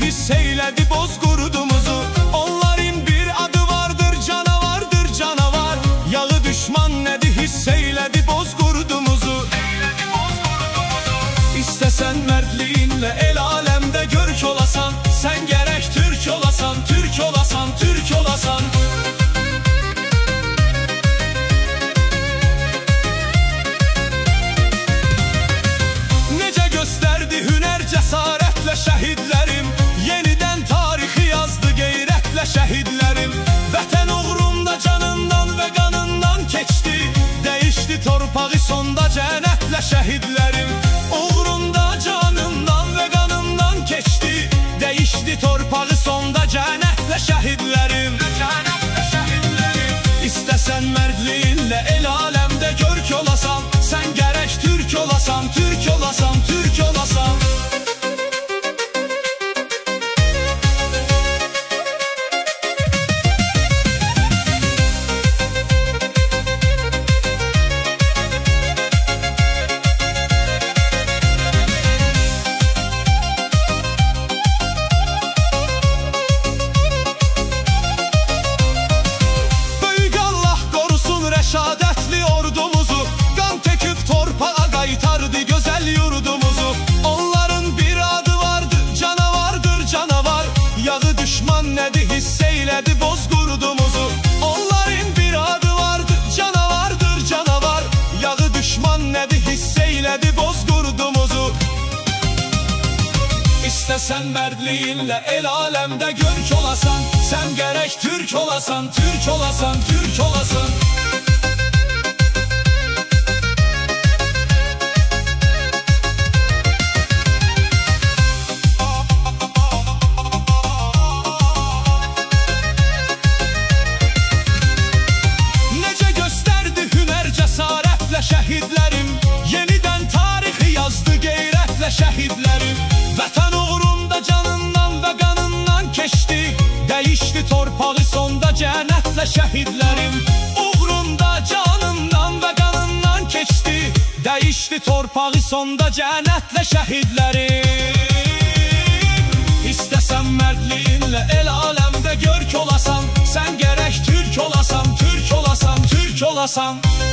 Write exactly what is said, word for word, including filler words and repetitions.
hiss eyledi bozgurdumuzu. Onların bir adı vardır, canavardır canavar. Yağı düşman nədi hiss eyledi bozgurdumuzu. İstesen mərdliğinle el alemde görk olasan, sen gerek Türk olasan, Türk olasan, Türk olasan. Nece gösterdi hüner cesaretle şehitlerim, yeniden tarihi yazdı geyretle şehitlerim. Vətən uğrunda canından ve kanından keçti, değişti torpağı sonda cennetle şehitlerim. Uğrunda canından ve kanından keçti, değişti torpağı sonda cennetle şehitlerim. İstesen mərdliğinle el alemde görk olasan, sen gerek Türk olasan, Türk olasan, Türk olasan. Şadetli ordumuzu, kan teküp torpağa kaytardı güzel yurdumuzu. Onların bir adı vardı, canavardır canavar. Yağı düşman nədi hiss eyledi bozgurdumuzu. Onların bir adı vardı, canavardır canavar. Yağı düşman nədi hiss eyledi bozgurdumuzu. İstesen mərdliğinle el alemde görk olasan, sen gerek Türk olasan, Türk olasan, Türk olasan. Şehitlerim, yeniden tarihi yazdı geyretle şehitlerim. Vətən uğrunda canından ve kanından keçti, değişti torpağı sonda cennetle şehitlerim. Uğrunda canından ve kanından keçti, değişti torpağı sonda cennetle şehitlerim. İstesen mərdliğinle el alemde görk olasan, sen gerek Türk olasan, Türk olasan, Türk olasan.